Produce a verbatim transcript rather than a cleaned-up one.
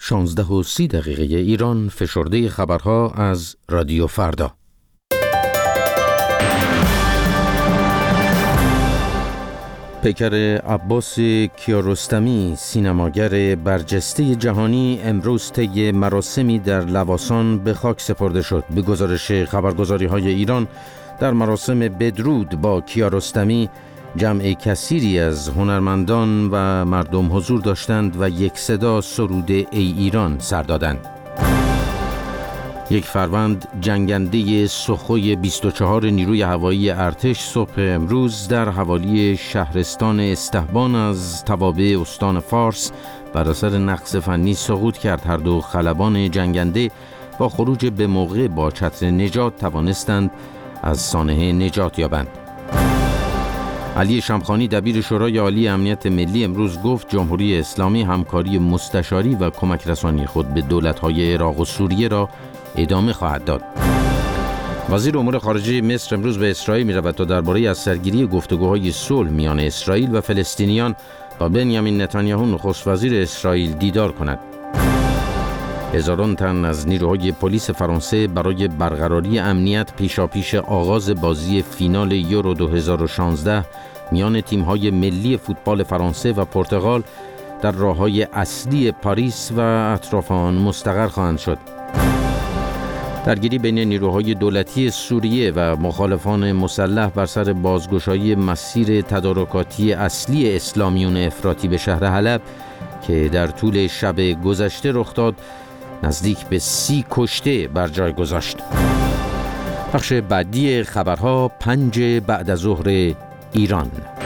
شانزده و سی دقیقه ایران، فشرده خبرها از رادیو فردا. پیکر عباس کیارستمی، سینماگر برجسته جهانی، امروز طی مراسمی در لواسان به خاک سپرده شد. به گزارش خبرگزاری‌های ایران، در مراسم بدرود با کیارستمی جمع کثیری از هنرمندان و مردم حضور داشتند و یک صدا سرود ای ایران سر دادند. یک فروند جنگنده سخوی بیست و چهار نیروی هوایی ارتش صبح امروز در حوالی شهرستان استهبان از توابع استان فارس بر اثر نقص فنی سقوط کرد. هر دو خلبان جنگنده با خروج به موقع با چتر نجات توانستند از سانحه نجات یابند. علی شمخانی، دبیر شورای عالی امنیت ملی، امروز گفت جمهوری اسلامی همکاری مستشاری و کمک رسانی خود به دولت‌های عراق و سوریه را ادامه خواهد داد. وزیر امور خارجه مصر امروز به اسرائیل می‌رود تا درباره از سرگیری گفتگوهای صلح میان اسرائیل و فلسطینیان با بنیامین نتانیاهو نخست وزیر اسرائیل دیدار کند. هزاران تن از نیروهای پلیس فرانسه برای برقراری امنیت پیشاپیش آغاز بازی فینال یورو دو هزار و شانزده میان تیم‌های ملی فوتبال فرانسه و پرتغال در راه‌های اصلی پاریس و اطراف آن مستقر خواهند شد. درگیری بین نیروهای دولتی سوریه و مخالفان مسلح بر سر بازگشایی مسیر تدارکاتی اصلی اسلامیون افراطی به شهر حلب که در طول شب گذشته رخ داد، نزدیک به سی کشته بر جای گذاشت. بخش بعدی خبرها، پنج بعد از ظهر ایران.